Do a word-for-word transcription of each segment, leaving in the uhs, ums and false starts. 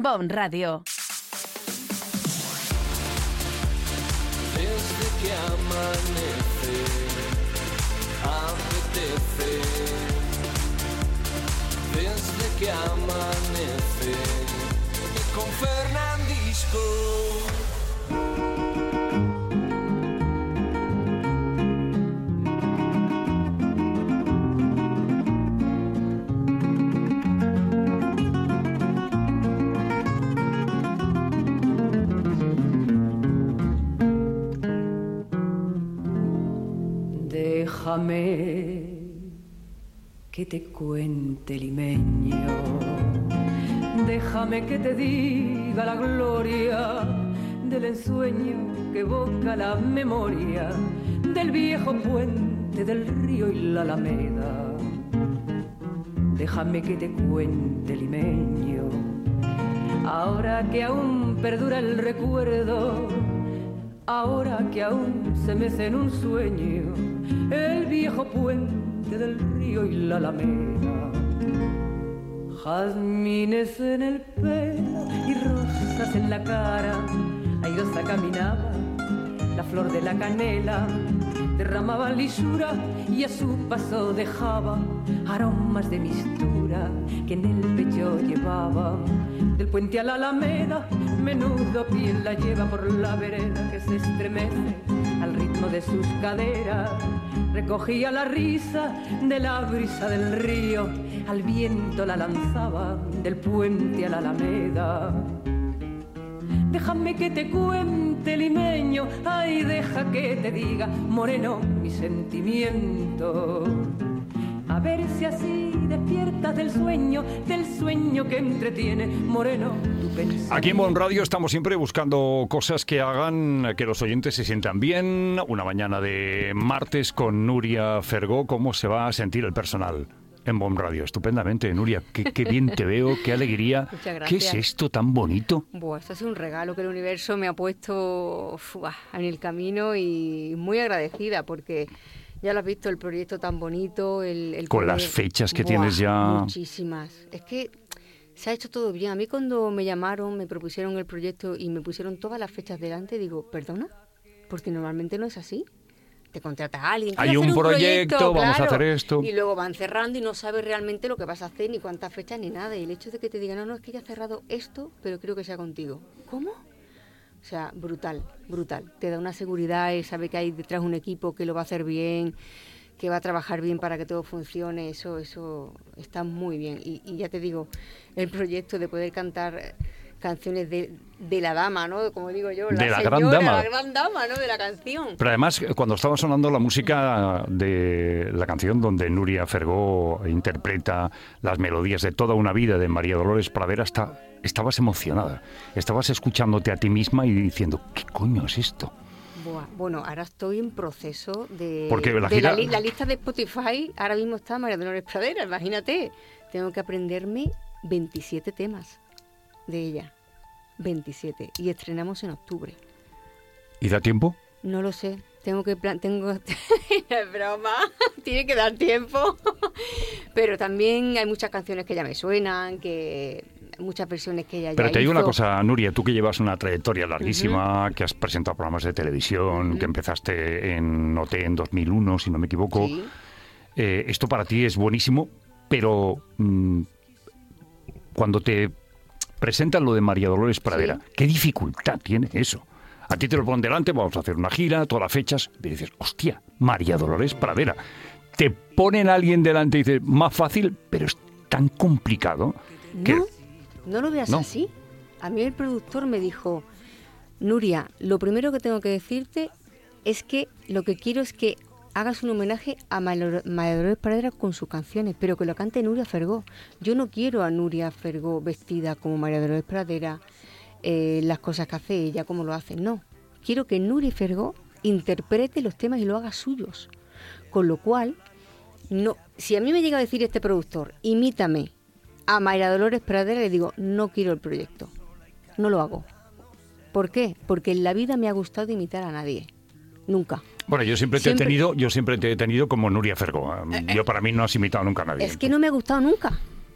Bon Radio. Desde que amanece, apetece. Desde que amanece, con Fernandisco. Déjame que te cuente, limeño, déjame que te diga la gloria del ensueño que evoca la memoria del viejo puente del río y la alameda. Déjame que te cuente, limeño, ahora que aún perdura el recuerdo, ahora que aún se mece en un sueño el viejo puente del río y la alameda. Jazmines en el pelo y rosas en la cara, airosa caminaba la flor de la canela, derramaba lisura y a su paso dejaba aromas de mistura que en el pecho llevaba. Del puente a la alameda, menudo piel la lleva por la vereda que se estremece al ritmo de sus caderas. Recogía la risa de la brisa del río, al viento la lanzaba del puente a la alameda. Déjame que te cuente, limeño, ay, deja que te diga, moreno, mi sentimiento. A ver si así despiertas del sueño, del sueño que entretiene, moreno, tu pensamiento. Aquí en Bon Radio estamos siempre buscando cosas que hagan que los oyentes se sientan bien. Una mañana de martes con Nuria Fergó. ¿Cómo se va a sentir el personal en Bon Radio? Estupendamente, Nuria. Qué, qué bien te veo, qué alegría. Muchas gracias. ¿Qué es esto tan bonito? Buah, esto es un regalo que el universo me ha puesto fuah, en el camino, y muy agradecida porque ya lo has visto, el proyecto tan bonito. El, el Con poder... las fechas que Buah, tienes ya. Muchísimas. Es que se ha hecho todo bien. A mí cuando me llamaron, me propusieron el proyecto y me pusieron todas las fechas delante, digo, ¿perdona? Porque normalmente no es así. Te contrata a alguien. Hay un, un proyecto, proyecto, vamos claro, a hacer esto. Y luego van cerrando y no sabes realmente lo que vas a hacer, ni cuántas fechas, ni nada. Y el hecho de que te digan, no, no, es que ya he cerrado esto, pero quiero que sea contigo. ¿Cómo? O sea, brutal, brutal. Te da una seguridad y sabe que hay detrás un equipo que lo va a hacer bien, que va a trabajar bien para que todo funcione. Eso eso está muy bien. Y, y ya te digo, el proyecto de poder cantar canciones de, de la dama, ¿no? Como digo yo, la de la señora, gran dama. la gran dama, ¿no? De la canción. Pero además, cuando estaba sonando la música de la canción donde Nuria Fergó interpreta las melodías de Toda una vida de María Dolores Pradera, está, estabas emocionada. Estabas escuchándote a ti misma y diciendo, ¿qué coño es esto? Buah, bueno, ahora estoy en proceso de, Porque la, de gira... la, li, la lista de Spotify. Ahora mismo está María Dolores Pradera, imagínate. Tengo que aprenderme veintisiete temas de ella, veintisiete, y estrenamos en octubre. ¿Y da tiempo? No lo sé, tengo que plan tengo es broma, tiene que dar tiempo. Pero también hay muchas canciones que ya me suenan, que muchas versiones que ella ya Pero te digo hizo. una cosa, Nuria, tú que llevas una trayectoria larguísima, uh-huh. que has presentado programas de televisión, uh-huh. que empezaste en O T en dos mil uno, si no me equivoco. Sí. Eh, esto para ti es buenísimo, pero mmm, cuando te presentan lo de María Dolores Pradera, sí. ¿qué dificultad tiene eso? A ti te lo ponen delante, vamos a hacer una gira, todas las fechas, y dices, hostia, María Dolores Pradera. Te ponen a alguien delante y dices, más fácil, pero es tan complicado que... No, no lo veas ¿no? así. A mí el productor me dijo, Nuria, lo primero que tengo que decirte es que lo que quiero es que hagas un homenaje a María Dolores Pradera con sus canciones, pero que lo cante Nuria Fergó. Yo no quiero a Nuria Fergó vestida como María Dolores Pradera, eh, las cosas que hace ella, como lo hace. No, quiero que Nuria Fergó interprete los temas y lo haga suyos. Con lo cual, no, si a mí me llega a decir este productor, imítame a María Dolores Pradera, le digo, no quiero el proyecto, no lo hago. ¿Por qué? Porque en la vida me ha gustado imitar a nadie. Nunca. Bueno, yo siempre te siempre... he tenido, yo siempre te he tenido como Nuria Fergó. Yo para mí no has imitado nunca a nadie. Es que no me ha gustado nunca.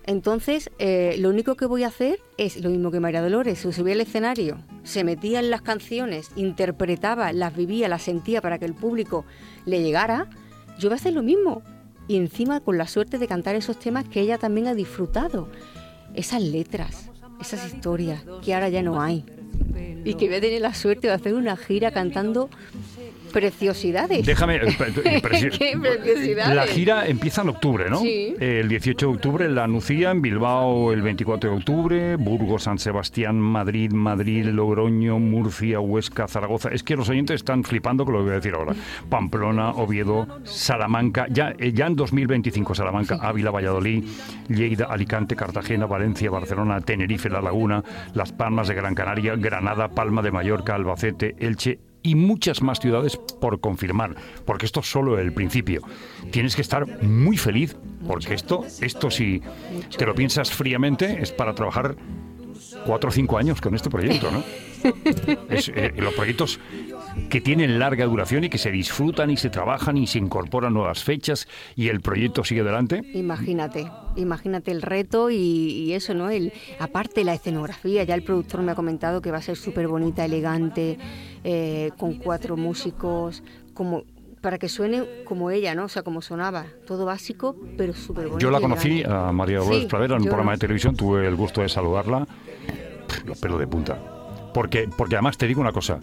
Entonces, eh, lo único que voy a hacer es lo mismo que María Dolores, se subía al escenario, se metía en las canciones, interpretaba, las vivía, las sentía para que el público le llegara, yo voy a hacer lo mismo. Y encima con la suerte de cantar esos temas que ella también ha disfrutado. Esas letras, esas historias que ahora ya no hay. Y que voy a tener la suerte de hacer una gira cantando preciosidades. Déjame... eh, pre- preci- ¿Qué preciosidades? La gira empieza en octubre, ¿no? Sí. El dieciocho de octubre en La Nucía, en Bilbao el veinticuatro de octubre, Burgos, San Sebastián, Madrid, Madrid, Logroño, Murcia, Huesca, Zaragoza. Es que los oyentes están flipando con lo que voy a decir ahora. Pamplona, Oviedo, Salamanca, ya, eh, ya en dos mil veinticinco Salamanca, Ávila, Valladolid, Lleida, Alicante, Cartagena, Valencia, Barcelona, Tenerife, La Laguna, Las Palmas de Gran Canaria, Granada, Palma de Mallorca, Albacete, Elche y muchas más ciudades por confirmar, porque esto es solo el principio. Tienes que estar muy feliz, porque esto, esto si te lo piensas fríamente, es para trabajar cuatro o cinco años con este proyecto, ¿no? Es, eh, los proyectos que tienen larga duración y que se disfrutan y se trabajan y se incorporan nuevas fechas y el proyecto sigue adelante. Imagínate, imagínate el reto y, y eso, ¿no? El, aparte la escenografía, ya el productor me ha comentado que va a ser súper bonita, elegante, eh, con cuatro músicos, como para que suene como ella, ¿no? O sea, como sonaba, todo básico, pero súper bonito. Yo la y conocí, elegante. a María Dolores Sí, Pradera, en un yo programa no. de televisión, tuve el gusto de saludarla. Pff, los pelos de punta. Porque, porque además te digo una cosa,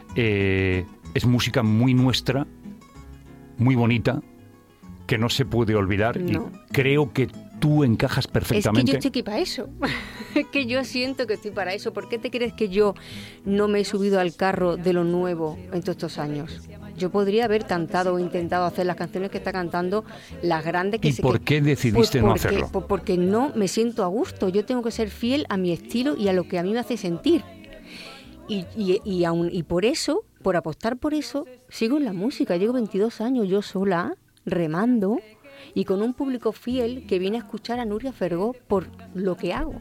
eh, es música muy nuestra, muy bonita, que no se puede olvidar No. y creo que tú encajas Es que perfectamente. yo estoy aquí para eso. Es que yo siento que estoy para eso. ¿Por qué te crees que yo no me he subido al carro de lo nuevo en todos estos años? Yo podría haber cantado o intentado hacer las canciones que está cantando, las grandes que ¿Y se- por que- qué decidiste Pues no porque- hacerlo? pues porque no me siento a gusto. Yo tengo que ser fiel a mi estilo y a lo que a mí me hace sentir. Y, y, y, aun, y por eso, por apostar por eso, sigo en la música. Llevo veintidós años yo sola, remando, y con un público fiel que viene a escuchar a Nuria Fergó por lo que hago.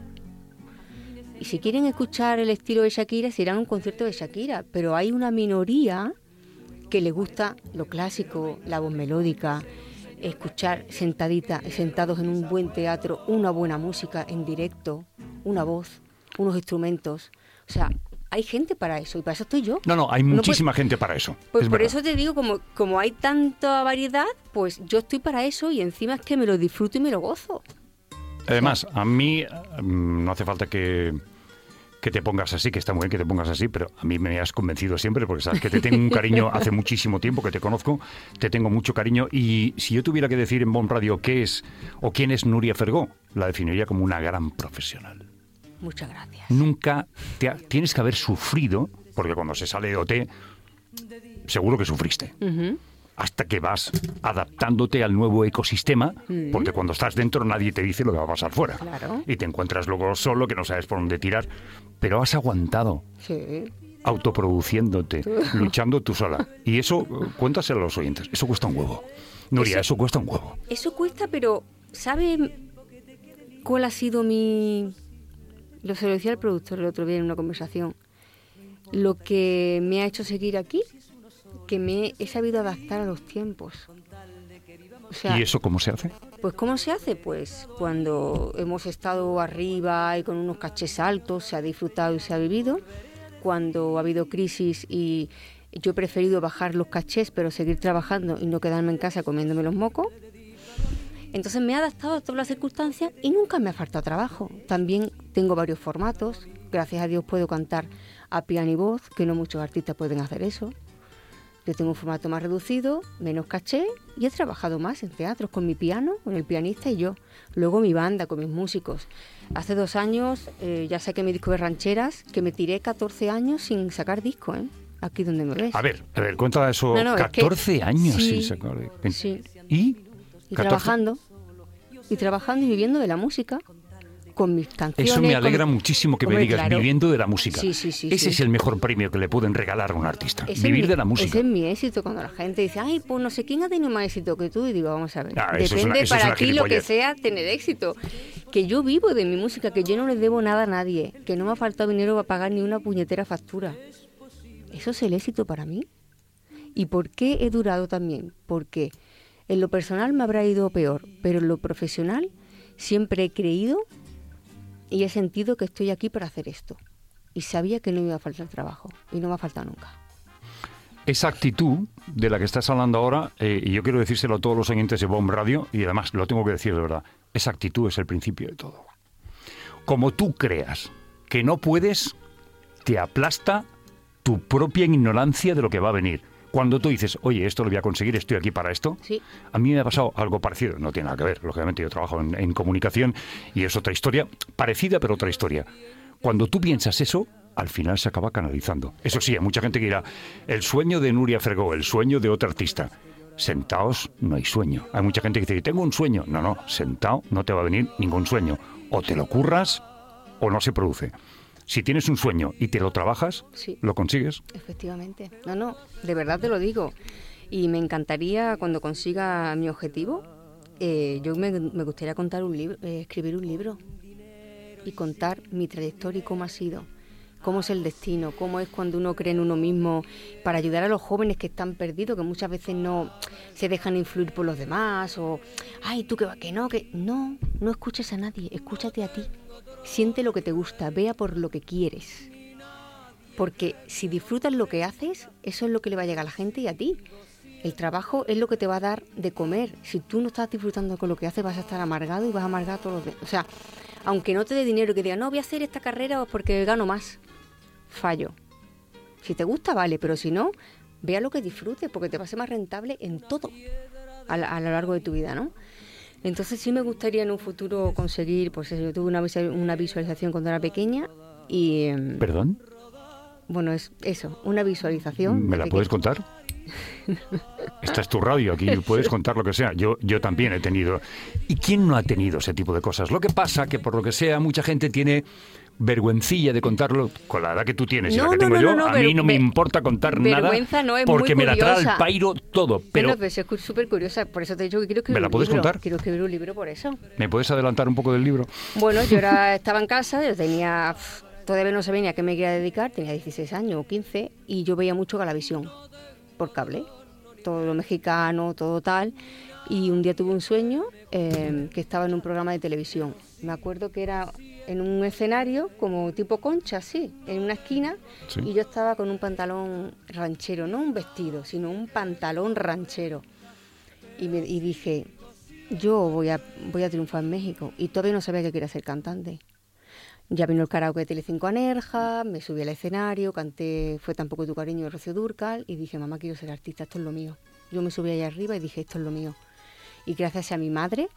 Y si quieren escuchar el estilo de Shakira, se irán a un concierto de Shakira, pero hay una minoría que le gusta lo clásico, la voz melódica, escuchar sentadita, sentados en un buen teatro, una buena música en directo, una voz, unos instrumentos. O sea, hay gente para eso y para eso estoy yo. No, no, hay No, muchísima pues- gente para eso. Pues es por verdad. eso te digo, como, como hay tanta variedad, pues yo estoy para eso y encima es que me lo disfruto y me lo gozo. Además, a mí mm, no hace falta que, que te pongas así, que está muy bien que te pongas así, pero a mí me has convencido siempre, porque sabes que te tengo un cariño hace muchísimo tiempo que te conozco, te tengo mucho cariño, y si yo tuviera que decir en Bon Radio qué es o quién es Nuria Fergó, la definiría como una gran profesional. Muchas gracias. Nunca te ha- tienes que haber sufrido, porque cuando se sale de O T, seguro que sufriste. Ujú. Hasta que vas adaptándote al nuevo ecosistema, porque cuando estás dentro nadie te dice lo que va a pasar fuera. Claro. Y te encuentras luego solo, que no sabes por dónde tirar. Pero has aguantado, Sí. autoproduciéndote, luchando tú sola. Y eso, eh, cuéntaselo a los oyentes, eso cuesta un huevo. Nuria, Eso- eso cuesta un huevo. Eso cuesta, pero ¿sabe cuál ha sido mi...? Lo se lo decía el productor el otro día en una conversación. Lo que me ha hecho seguir aquí, que me he sabido adaptar a los tiempos. O sea, ¿Y eso cómo se hace? pues ¿cómo se hace? Pues cuando hemos estado arriba y con unos cachés altos, se ha disfrutado y se ha vivido. Cuando ha habido crisis y yo he preferido bajar los cachés, pero seguir trabajando y no quedarme en casa comiéndome los mocos. Entonces me he adaptado a todas las circunstancias y nunca me ha faltado trabajo. También tengo varios formatos. Gracias a Dios puedo cantar a piano y voz, que no muchos artistas pueden hacer eso. Yo tengo un formato más reducido, menos caché, y he trabajado más en teatros con mi piano, con el pianista y yo. Luego mi banda, con mis músicos. Hace dos años eh, ya saqué mi disco de rancheras, que me tiré catorce años sin sacar disco, ¿eh? Aquí donde me ves. A ver, a ver, cuenta eso. No, no, es que- catorce años sí, sin sacar. sí. ¿Y? Y catorce. trabajando, y trabajando y viviendo de la música, con mis canciones. Eso me alegra con- muchísimo que me Hombre, digas, claro. viviendo de la música. Sí, sí, sí, Ese sí. es el mejor premio que le pueden regalar a un artista. Ese es Vivir mi- de la música. Ese es mi éxito, cuando la gente dice, ay, pues no sé quién ha tenido más éxito que tú. Y digo, vamos a ver, Ah, eso es depende una- eso es para una ti lo que gilipollez. sea tener éxito. Que yo vivo de mi música, que yo no le debo nada a nadie, que no me ha faltado dinero para pagar ni una puñetera factura. Eso es el éxito para mí. ¿Y por qué he durado también? Porque en lo personal me habrá ido peor, pero en lo profesional siempre he creído y he sentido que estoy aquí para hacer esto. Y sabía que no me iba a faltar trabajo, y no me ha faltado nunca. Esa actitud de la que estás hablando ahora, eh, y yo quiero decírselo a todos los oyentes de Bomb Radio, y además lo tengo que decir de verdad, esa actitud es el principio de todo. Como tú creas que no puedes, te aplasta tu propia ignorancia de lo que va a venir. Cuando tú dices, oye, esto lo voy a conseguir, estoy aquí para esto, sí. A mí me ha pasado algo parecido, no tiene nada que ver, lógicamente yo trabajo en, en comunicación y es otra historia, parecida pero otra historia. Cuando tú piensas eso, al final se acaba canalizando. Eso sí, hay mucha gente que dirá, el sueño de Núria Fregó, el sueño de otro artista. Sentaos, no hay sueño. Hay mucha gente que dice, tengo un sueño. No, no, sentado no te va a venir ningún sueño. O te lo curras o no se produce. Si tienes un sueño y te lo trabajas, sí. Lo consigues. Efectivamente. No, no, de verdad te lo digo. Y me encantaría, cuando consiga mi objetivo, eh, yo me, me gustaría contar un libro, eh, escribir un libro y contar mi trayectoria y cómo ha sido, cómo es el destino, cómo es cuando uno cree en uno mismo, para ayudar a los jóvenes que están perdidos, que muchas veces no se dejan influir por los demás, o, ay, tú que, que no, que no, no escuches a nadie, escúchate a ti. Siente lo que te gusta, vea por lo que quieres. Porque si disfrutas lo que haces, eso es lo que le va a llegar a la gente y a ti. El trabajo es lo que te va a dar de comer. Si tú no estás disfrutando con lo que haces, vas a estar amargado y vas a amargar a todos los demás. O sea, aunque no te dé dinero y que diga, no, voy a hacer esta carrera porque gano más. Fallo. Si te gusta, vale, pero si no, vea lo que disfrutes, porque te va a ser más rentable en todo a, la, a lo largo de tu vida, ¿no? Entonces sí me gustaría en un futuro conseguir, pues eso, yo tuve una, una visualización cuando era pequeña y... ¿Perdón? Bueno, es eso, una visualización. ¿Me la pequeña. puedes contar? Esta es tu radio, aquí puedes contar lo que sea. Yo, yo también he tenido. ¿Y quién no ha tenido ese tipo de cosas? Lo que pasa que por lo que sea, mucha gente tiene vergüencilla de contarlo con la edad que tú tienes y no, la que no, tengo no, yo. no, no, a mí no me ver, importa contar vergüenza nada no, es porque muy me la trae curiosa. al pairo todo. Pero Bueno, pues es súper curiosa, por eso te he dicho que quiero escribir ¿me la un puedes libro. contar? Quiero escribir un libro por eso. ¿Me puedes adelantar un poco del libro? Bueno, yo era, estaba en casa, yo tenía... Pff, todavía no sabía ni a qué me quería dedicar, tenía dieciséis años o quince, y yo veía mucho Galavisión por cable, todo lo mexicano, todo tal, y un día tuve un sueño eh, que estaba en un programa de televisión. Me acuerdo que era en un escenario como tipo Concha, sí, en una esquina, sí. Y yo estaba con un pantalón ranchero, no un vestido, sino un pantalón ranchero. Y, me, y dije, yo voy a, voy a triunfar en México, y todavía no sabía que quería ser cantante. Ya vino el karaoke de Telecinco a Nerja, me subí al escenario, canté Fue tan poco tu cariño de Rocío Dúrcal y dije, mamá, quiero ser artista, esto es lo mío. Yo me subí allá arriba y dije, esto es lo mío. Y gracias a mi madre,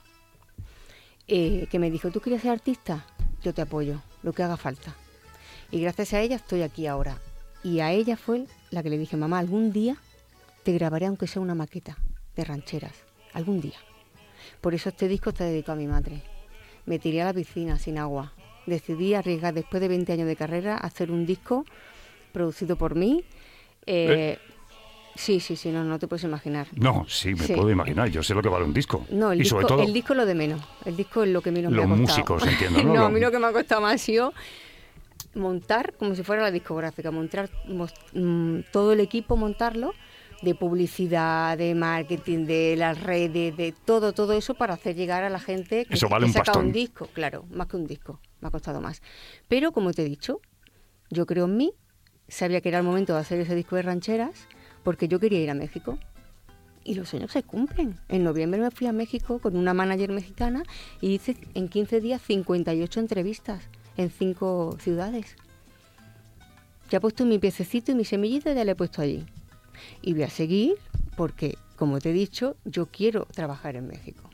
eh, que me dijo, ¿tú quieres ser artista? Yo te apoyo, lo que haga falta. Y gracias a ella estoy aquí ahora. Y a ella fue la que le dije, mamá, algún día te grabaré aunque sea una maqueta de rancheras, algún día. Por eso este disco está dedicado a mi madre. Me tiré a la piscina sin agua. Decidí arriesgar, después de veinte años de carrera, hacer un disco producido por mí. Eh, ¿Eh? Sí, sí, sí, no, no te puedes imaginar. No, sí, me sí. puedo imaginar. Yo sé lo que vale un disco. No, el, y disco, sobre todo, el disco es lo de menos. El disco es lo que menos los me ha costado. músicos, entiendo, ¿no? No, a mí lo que me ha costado más ha sido montar, como si fuera la discográfica, montar mmm, todo el equipo, montarlo, de publicidad, de marketing, de las redes, de todo, todo eso para hacer llegar a la gente que, eso vale que un saca pastón. un disco, claro, más que un disco, me ha costado más. Pero como te he dicho, yo creo en mí, sabía que era el momento de hacer ese disco de rancheras, porque yo quería ir a México. Y los sueños se cumplen. En noviembre me fui a México con una manager mexicana y hice en quince días cincuenta y ocho entrevistas en cinco ciudades. Ya he puesto mi piececito y mi semillita, ya le he puesto allí. Y voy a seguir porque, como te he dicho, yo quiero trabajar en México.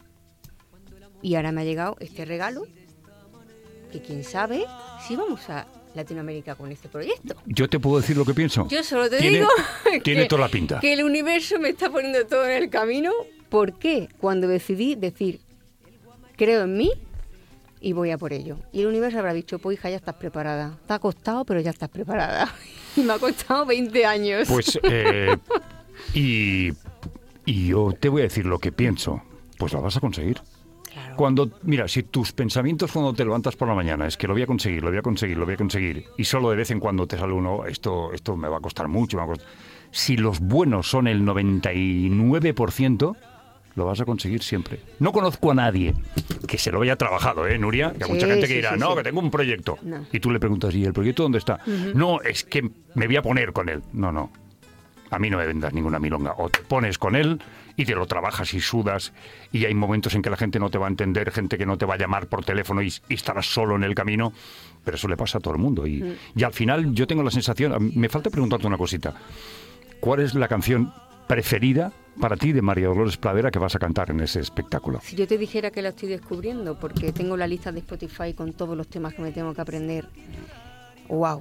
Y ahora me ha llegado este regalo, que quién sabe si vamos a Latinoamérica con este proyecto. ¿Yo te puedo decir lo que pienso? Yo solo te tiene, digo tiene que, toda la pinta. Que el universo me está poniendo todo en el camino. ¿Por qué? Cuando decidí decir, creo en mí y voy a por ello. Y el universo habrá dicho, pues hija, ya estás preparada. Te ha costado, pero ya estás preparada. Y me ha costado veinte años. Pues, eh, y, y yo te voy a decir lo que pienso. Pues la vas a conseguir. Claro. Cuando, mira, si tus pensamientos cuando te levantas por la mañana es que lo voy a conseguir, lo voy a conseguir, lo voy a conseguir, y solo de vez en cuando te sale uno, esto, esto me va a costar mucho, me va a costar... Si los buenos son el noventa y nueve por ciento, lo vas a conseguir siempre. No conozco a nadie que se lo haya trabajado, ¿eh, Nuria? Que hay Sí, mucha gente que sí, dirá, sí, no, sí. que tengo un proyecto. No. Y tú le preguntas, ¿y el proyecto dónde está? Uh-huh. No, es que me voy a poner con él. No, no. A mí no me vendas ninguna milonga. O te pones con él y te lo trabajas y sudas, y hay momentos en que la gente no te va a entender, gente que no te va a llamar por teléfono y, y estarás solo en el camino, pero eso le pasa a todo el mundo. Y, mm. y al final yo tengo la sensación, me falta preguntarte una cosita. ¿Cuál es la canción preferida para ti de María Dolores Pradera que vas a cantar en ese espectáculo? Si yo te dijera que la estoy descubriendo, porque tengo la lista de Spotify con todos los temas que me tengo que aprender, wow.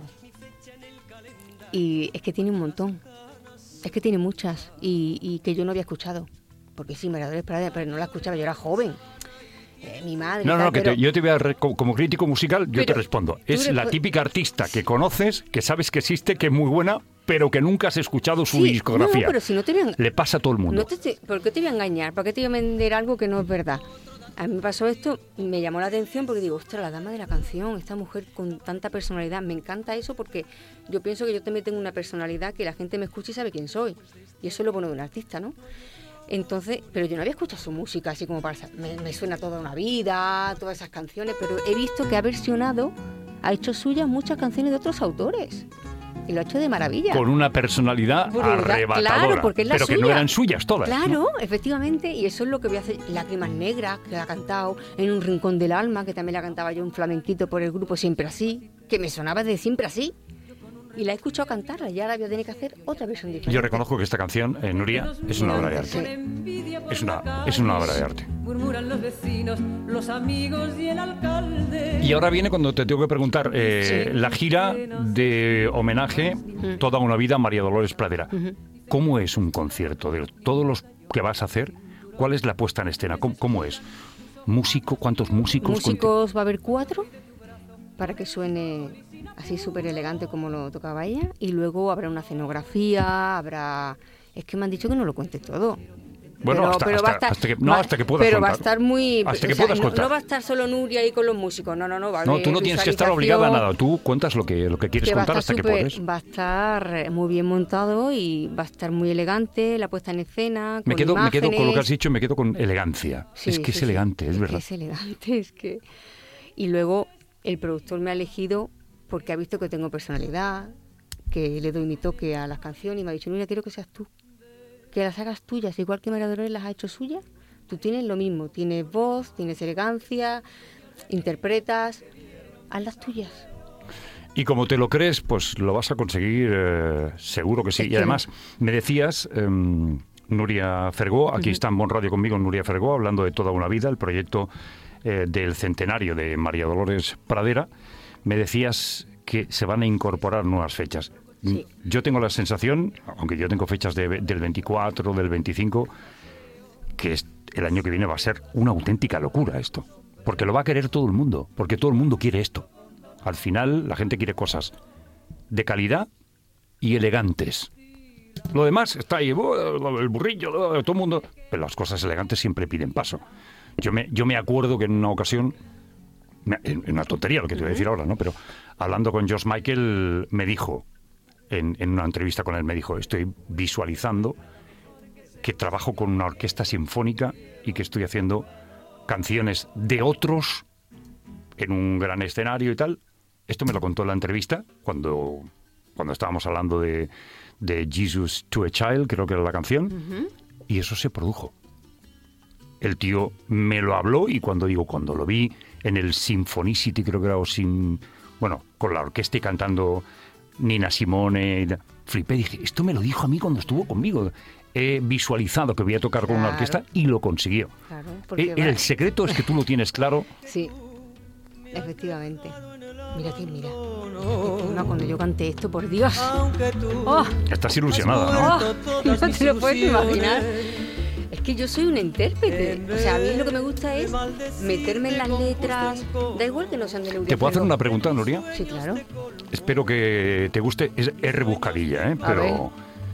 Y es que tiene un montón, es que tiene muchas, y, y que yo no había escuchado, porque sí, María Dolores Pradera, pero no la escuchaba, yo era joven. Eh, mi madre. No, no, tal, que pero... te, yo te voy a, re, como, como crítico musical, yo pero te respondo. Es resp- la típica artista que conoces, que sabes que existe, que es muy buena, pero que nunca has escuchado su sí, discografía. No, pero si no te voy a... Le pasa a todo el mundo. No te estoy... ¿Por qué te voy a engañar? ¿Por qué te voy a vender algo que no es verdad? A mí me pasó esto, me llamó la atención porque digo, ostras, la dama de la canción, esta mujer con tanta personalidad, me encanta eso porque yo pienso que yo también tengo una personalidad que la gente me escucha y sabe quién soy. Y eso es lo bueno de un artista, ¿no? Entonces, pero yo no había escuchado su música así como para... Me, me suena toda una vida, todas esas canciones, pero he visto que ha versionado, ha hecho suyas muchas canciones de otros autores. Y lo ha hecho de maravilla. Con una personalidad Brutal, arrebatadora, claro, porque es la pero suya. que no eran suyas todas. Claro, ¿no? efectivamente, y eso es lo que voy a hacer. Lágrimas Negras, que la ha cantado en Un Rincón del Alma, que también la cantaba yo un flamenquito por el grupo Siempre Así, que me sonaba de Siempre Así. Y la he escuchado cantarla y ahora voy a tener que hacer otra versión diferente. Yo reconozco que esta canción, eh, Nuria, es una obra de arte. Sí. Es una, es una obra de arte. Murmuran los vecinos, los amigos y el alcalde. Y ahora viene cuando te tengo que preguntar, eh, Sí. la gira de homenaje Toda una vida a María Dolores Pradera. Uh-huh. ¿Cómo es un concierto? De todos los que vas a hacer, ¿cuál es la puesta en escena? ¿Cómo, cómo es? ¿Músico? ¿Cuántos músicos? Músicos va a haber cuatro, para que suene así súper elegante como lo tocaba ella, y luego habrá una escenografía, habrá... Es que me han dicho que no lo cuente todo. Bueno, pero, hasta, pero hasta, va a estar, hasta que, no, va, hasta que puedas pero contar. va a estar muy... Hasta que o sea, puedas no, contar. no va a estar solo Nuria ahí con los músicos, no, no, no. Va a No, haber tú no tienes que estar obligada a nada. Tú cuentas lo que, lo que quieres que va a contar estar hasta súper- que puedes. Va a estar muy bien montado y va a estar muy elegante la puesta en escena, Me con quedo, me quedo con lo que has imágenes. dicho, me quedo con elegancia. Sí, es que sí, es sí. elegante, es, Es verdad. que es elegante, es que... Y luego el productor me ha elegido porque ha visto que tengo personalidad, que le doy mi toque a las canciones y me ha dicho, Nuria, quiero que seas tú, que las hagas tuyas, igual que María Dolores las ha hecho suyas, tú tienes lo mismo, tienes voz, tienes elegancia, interpretas, hazlas tuyas. Y como te lo crees, pues lo vas a conseguir, eh, seguro que sí. Es Y que además, me decías, eh, Nuria Fergó, aquí Ujú. está en Bon Radio conmigo Nuria Fergó, hablando de Toda una vida, el proyecto eh, del centenario de María Dolores Pradera. Me decías que se van a incorporar nuevas fechas. Sí. Yo tengo la sensación, aunque yo tengo fechas de- del veinticuatro, del veinticinco, que es- el año que viene va a ser una auténtica locura esto. Porque lo va a querer todo el mundo, porque todo el mundo quiere esto. Al final la gente quiere cosas de calidad y elegantes. Lo demás está ahí, oh, el burrillo, oh, todo el mundo... Pero las cosas elegantes siempre piden paso. Yo me, yo me acuerdo que en una ocasión, me- en, en una tontería lo que te voy a decir ahora, ¿no? Pero hablando con George Michael, me dijo, en, en una entrevista con él, me dijo, estoy visualizando que trabajo con una orquesta sinfónica y que estoy haciendo canciones de otros en un gran escenario y tal. Esto me lo contó en la entrevista cuando, cuando estábamos hablando de, de Jesus to a Child, creo que era la canción, Ujú. y eso se produjo. El tío me lo habló y cuando digo, cuando lo vi en el Sinfonicity, creo que era, o sin, bueno, con la orquesta y cantando Nina Simone, y tal, flipé, dije, esto me lo dijo a mí cuando estuvo conmigo. He visualizado que voy a tocar con una Claro. orquesta y lo consiguió. Claro, Eh, porque va- El secreto es que tú lo tienes claro. Sí, efectivamente. Mira que mira. No, cuando yo cante esto, por Dios. ¡Oh! Estás ilusionada, ¿no? ¡Oh! No te lo puedes imaginar. Es que yo soy una intérprete. O sea, a mí lo que me gusta es meterme en las letras. Da igual que no sean de Nuria ¿Te puedo hacer Fergó. una pregunta, Nuria? Sí, claro. Espero que te guste. Es, es rebuscadilla, ¿eh? A Pero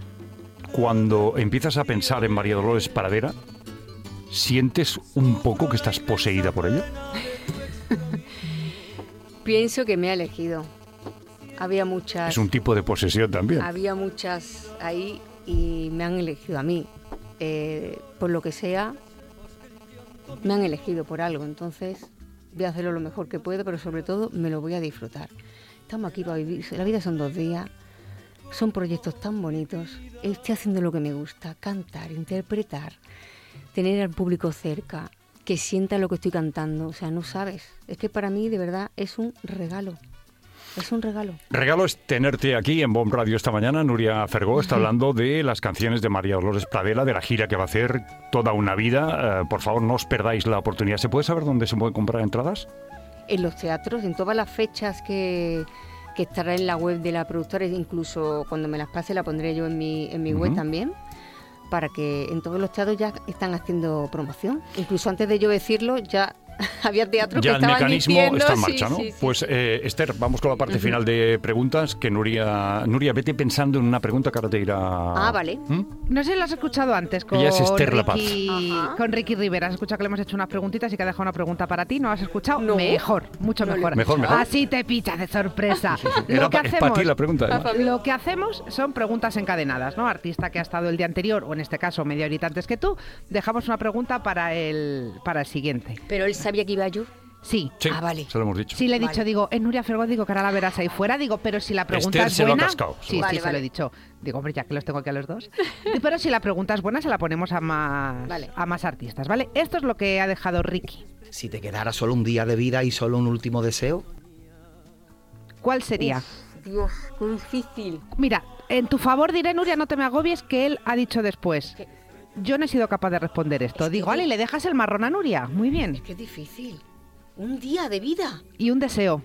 cuando empiezas a pensar en María Dolores Pradera, ¿sientes un poco que estás poseída por ella? Pienso que me ha elegido. Había muchas. Es un tipo de posesión también. Había muchas ahí y me han elegido a mí. Eh, por lo que sea, me han elegido por algo, entonces voy a hacerlo lo mejor que puedo, pero sobre todo me lo voy a disfrutar. Estamos aquí para vivir, la vida son dos días, son proyectos tan bonitos, estoy haciendo lo que me gusta, cantar, interpretar, tener al público cerca, que sienta lo que estoy cantando, o sea, no sabes, es que para mí de verdad es un regalo. Es un regalo. Regalo es tenerte aquí en Bomb Radio esta mañana. Nuria Fergó está hablando de las canciones de María Dolores Pradera, de la gira que va a hacer toda una vida. Uh, por favor, no os perdáis la oportunidad. ¿Se puede saber dónde se pueden comprar entradas? En los teatros, en todas las fechas que, que estará en la web de la productora, incluso cuando me las pase la pondré yo en mi, en mi uh-huh. web también, para que en todos los teatros ya están haciendo promoción. Incluso antes de yo decirlo, ya... había teatro ya que estaban mecanismo diciendo, está en marcha, sí, ¿no? Sí, sí. Pues eh, Esther, vamos con la parte uh-huh. final de preguntas, que Nuria, Nuria, vete pensando en una pregunta que ahora te irá... Ah, vale. ¿Mm? No sé si lo has escuchado antes con, Ella es Esther Ricky, con Ricky Rivera. Has escuchado que le hemos hecho unas preguntitas y que ha dejado una pregunta para ti. ¿No lo has escuchado? No. Mejor, mucho no, mejor. mejor. Mejor, Así te pichas de sorpresa. Sí, sí, sí. Era lo que pa, hacemos, para ti la pregunta, además. Lo que hacemos son preguntas encadenadas, ¿no? Artista que ha estado el día anterior, o en este caso media horita antes que tú, dejamos una pregunta para el, para el siguiente. Pero él sabía que iba yo. Sí. Sí, ah, vale. se lo hemos dicho. Sí, le he dicho, vale. digo, es Nuria Fergó, digo que ahora la verás ahí fuera, digo, pero si la pregunta Esther es se buena... lo ha cascado. Sí, vale, sí, vale. se lo he dicho. Digo, hombre, ya que los tengo aquí a los dos. Pero si la pregunta es buena, se la ponemos a más, vale. a más artistas, ¿vale? Esto es lo que ha dejado Ricky. Si te quedara solo un día de vida y solo un último deseo... ¿Cuál sería? Uf, Dios, qué difícil. Mira, en tu favor diré, Nuria, no te me agobies, que él ha dicho después. ¿Qué? Yo no he sido capaz de responder esto. Es Digo, que vale, yo- le dejas el marrón a Nuria. Muy bien. Es que es difícil. Un día de vida. Y un deseo.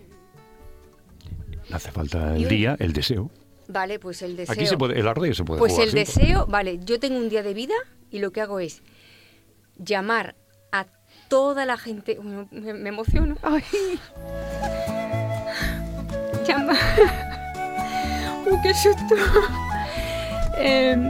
Hace falta el Y un- día, el deseo. Vale, pues el deseo. Aquí se puede, el radio se puede Pues jugar el siempre. deseo, vale, yo tengo un día de vida y lo que hago es llamar a toda la gente. Bueno, me, me emociono. Ay, Llamar. ¡Uy, qué susto! Em,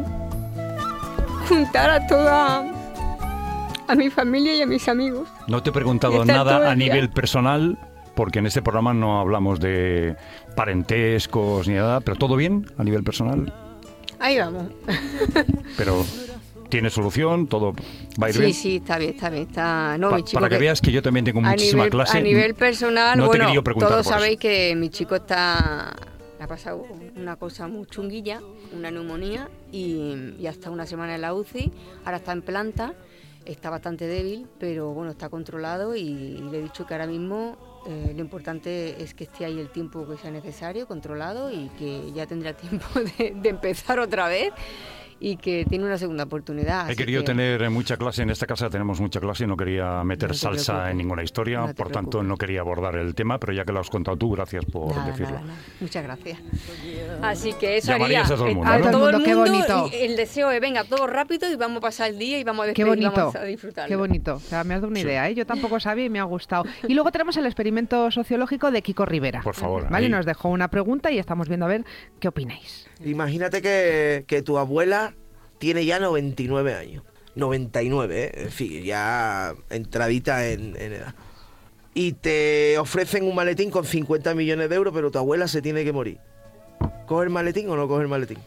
juntar a toda. A mi familia y a mis amigos. No te he preguntado Y estar todo nada a el día. nivel personal, porque en este programa no hablamos de parentescos ni nada, pero todo bien a nivel personal. Ahí vamos. Pero tiene solución, todo va a ir Sí, bien. sí, está bien, está bien. Está... No, Pa- mi chico para que, que- veas que yo también tengo a muchísima nivel, clase. a nivel personal, no te he bueno, querido preguntar todos por eso. sabéis que mi chico está... Le ha pasado una cosa muy chunguilla, una neumonía, y, y hasta una semana en la U C I. Ahora está en planta, está bastante débil, pero bueno, está controlado y, y le he dicho que ahora mismo eh, lo importante es que esté ahí el tiempo que sea necesario, controlado, y que ya tendrá tiempo de, de empezar otra vez y que tiene una segunda oportunidad. He así querido que- tener mucha clase, en esta casa tenemos mucha clase y no quería meter No te salsa preocupes. en ninguna historia, No te por tanto preocupes. no quería abordar el tema, pero ya que lo has contado tú, gracias por Nada, decirlo. nada, nada. Muchas gracias. Así que eso haría. Llamarías a todo el mundo, A ¿no? todo el todo el mundo, qué mundo, bonito. y el deseo es, venga, todo rápido y vamos a pasar el día y vamos a Qué despedir y bonito, vamos a disfrutarlo. qué bonito. O sea, me has dado una Sí. idea, ¿eh? Yo tampoco sabía y me ha gustado. Y luego tenemos el experimento sociológico de Kiko Rivera. Por favor, Vale, ahí. nos dejó una pregunta y estamos viendo a ver qué opináis. Imagínate que, que tu abuela tiene ya noventa y nueve años. noventa y nueve, ¿eh? En fin, ya entradita en, en edad. Y te ofrecen un maletín con cincuenta millones de euros, pero tu abuela se tiene que morir. ¿Coge el maletín o no coge el maletín?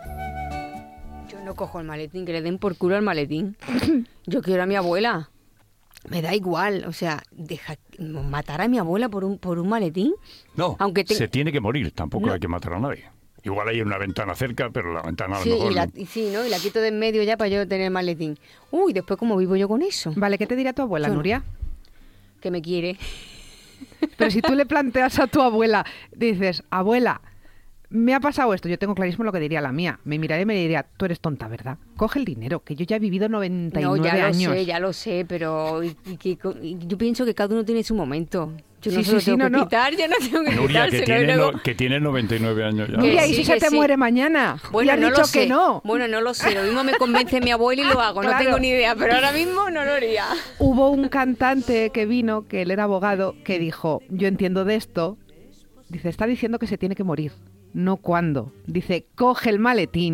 Yo no cojo el maletín, que le den por culo al maletín. Yo quiero a mi abuela. Me da igual, o sea, deja, matar a mi abuela por un por un maletín. No, Aunque te- se tiene que morir, tampoco No. hay que matar a nadie. Igual hay una ventana cerca, pero la ventana a lo Sí, mejor y, la, no. y sí, ¿no? Y la quito de en medio ya para yo tener el maletín. Uy, después cómo vivo yo con eso. Vale, ¿qué te dirá tu abuela, Yo no. Nuria? Que me quiere. Pero si tú le planteas a tu abuela, dices, abuela, me ha pasado esto, yo tengo clarísimo lo que diría la mía. Me miraría y me diría, tú eres tonta, ¿verdad? Coge el dinero, que yo ya he vivido noventa y No, nueve ya años. lo sé, ya lo sé, pero y- y que co- y yo pienso que cada uno tiene su momento. Yo no Sí, se lo sí, tengo sí, que no, no. quitar, yo no tengo que Nuria, que quitárselo. y tiene, luego- no- que tiene noventa y nueve años ya. Nuria, Que ¿y si sí, se que te sí. muere mañana? Bueno, y has no dicho lo sé. que no. Bueno, no lo sé. Lo mismo me convence mi abuelo y lo hago. Claro. No tengo ni idea, pero ahora mismo no lo haría. Hubo un cantante que vino, que él era abogado, que dijo, yo entiendo de esto. Dice, está diciendo que se tiene que morir. No cuándo. Dice, coge el maletín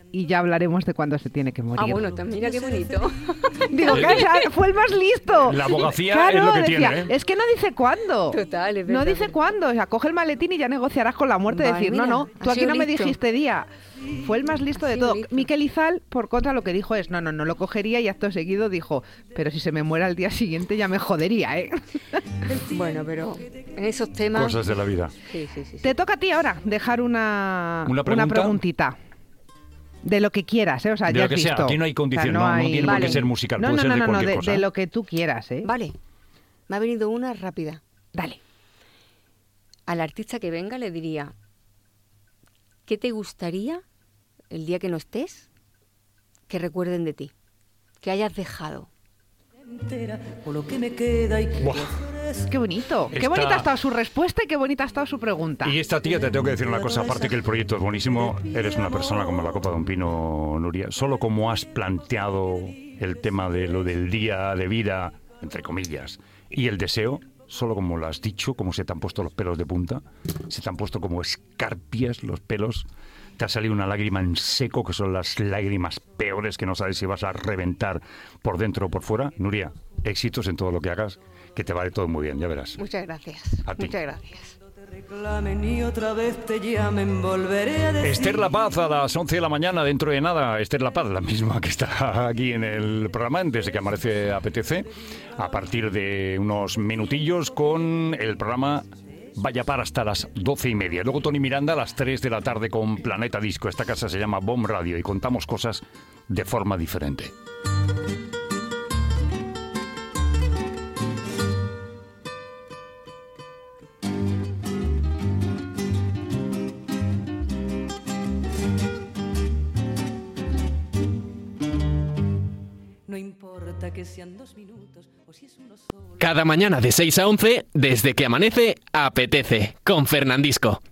y ya hablaremos de cuándo se tiene que morir. Ah, bueno, también, mira qué bonito. Digo, calla, fue el más listo. La abogacía Claro, es lo que decía, tiene, ¿eh? es que no dice cuándo. Total, es No verdad, dice verdad. cuándo. O sea, coge el maletín y ya negociarás con la muerte. Vale, decir, no, mira, no, ha tú aquí sido no me listo. dijiste día. Fue el más listo Ha de sido todo. listo. Miquel Izal, por contra, lo que dijo es, no, no, no lo cogería y acto seguido dijo, pero si se me muera al día siguiente ya me jodería, ¿eh? Bueno, pero en esos temas... Cosas de la vida. Sí, sí, sí. sí. Te toca a ti ahora dejar una, ¿Una pregunta? preguntita. De lo que quieras, ¿eh? O sea, De ya lo has que sea, visto. aquí no hay condición, O sea, no, no hay- tiene por qué Vale. ser musical, No, puede no, ser no, de no, no, cualquier de, cosa. de lo que tú quieras, ¿eh? Vale, me ha venido una rápida. Dale. Al artista que venga le diría, ¿qué te gustaría el día que no estés que recuerden de ti? Que hayas dejado. entera, o lo que me queda y que Buah. te ofrezco. Qué bonito. Qué Está- bonita ha estado su respuesta y qué bonita ha estado su pregunta. Y esta tía, te tengo que decir una cosa, aparte que el proyecto es buenísimo, eres una persona como la copa de un pino, Nuria. Solo como has planteado el tema de lo del día de vida, entre comillas, y el deseo, solo como lo has dicho, como se te han puesto los pelos de punta, se te han puesto como escarpias los pelos, te ha salido una lágrima en seco, que son las lágrimas peores, que no sabes si vas a reventar por dentro o por fuera. Nuria, éxitos en todo lo que hagas, que te vale todo muy bien, ya verás. Muchas gracias. A ti. Muchas gracias. Te reclamen y otra vez te llamen, volveré a decir. Esther La Paz a las once de la mañana, dentro de nada. Esther La Paz, la misma que está aquí en el programa, desde que amanece A P T C, a partir de unos minutillos con el programa Vaya Par hasta las doce y media. Luego Tony Miranda a las tres de la tarde con Planeta Disco. Esta casa se llama Bomb Radio y contamos cosas de forma diferente. No importa que sean dos minutos o si es uno solo. Cada mañana de seis a once, desde que amanece, apetece, con Fernandisco.